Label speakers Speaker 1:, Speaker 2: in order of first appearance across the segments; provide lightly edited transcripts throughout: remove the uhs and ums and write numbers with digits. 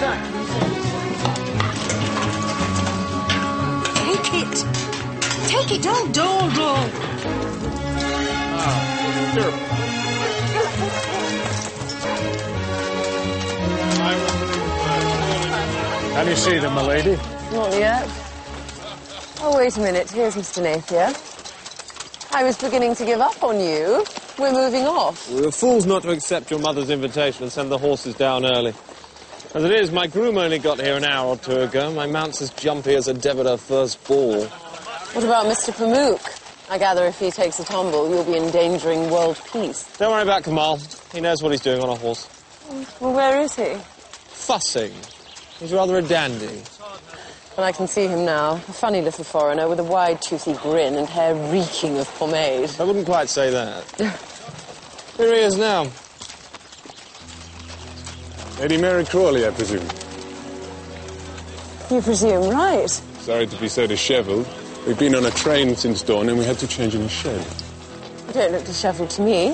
Speaker 1: Take it. Take it, don't dawdle.
Speaker 2: Sure.
Speaker 3: Can you see them, my lady?
Speaker 4: Not yet. Oh, wait a minute. Here's Mr. Napier. I was beginning to give up on you. We're moving off.
Speaker 2: We were fools not to accept your mother's invitation and send the horses down early. As it is, my groom only got here an hour or two ago. My mount's as jumpy as a deb at her first ball.
Speaker 4: What about Mr. Pamuk? I gather if he takes a tumble, you'll be endangering world peace.
Speaker 2: Don't worry about Kamal. He knows what he's doing on a horse.
Speaker 4: Well, where is he?
Speaker 2: Fussing. He's rather a dandy.
Speaker 4: Well, I can see him now. A funny little foreigner with a wide, toothy grin and hair reeking of pomade.
Speaker 2: I wouldn't quite say that. Here he is now.
Speaker 5: Lady Mary Crawley, I presume.
Speaker 4: You presume, right?
Speaker 5: Sorry to be so dishevelled. We've been on a train since dawn and we had to change in the shed.
Speaker 4: You don't look dishevelled to me.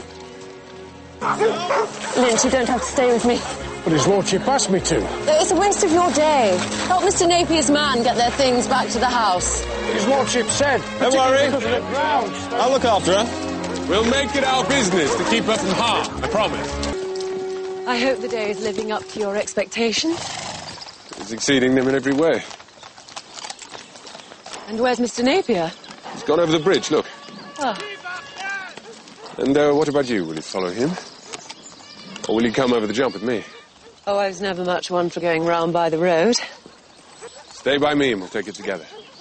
Speaker 4: Lynch, you don't have to stay with me.
Speaker 3: But his lordship asked me to.
Speaker 4: It's a waste of your day. Help Mr. Napier's man get their things back to the house.
Speaker 3: His lordship said.
Speaker 2: Don't worry.
Speaker 3: Because of the ground.
Speaker 2: I'll look after her.
Speaker 5: We'll make it our business to keep her from harm, I promise.
Speaker 6: I hope the day is living up to your expectations.
Speaker 5: It's exceeding them in every way.
Speaker 6: And where's Mr. Napier?
Speaker 5: He's gone over the bridge, look.
Speaker 6: Oh.
Speaker 5: And what about you? Will you follow him? Or will you come over the jump with me?
Speaker 4: Oh, I was never much one for going round by the road.
Speaker 5: Stay by me and we'll take it together.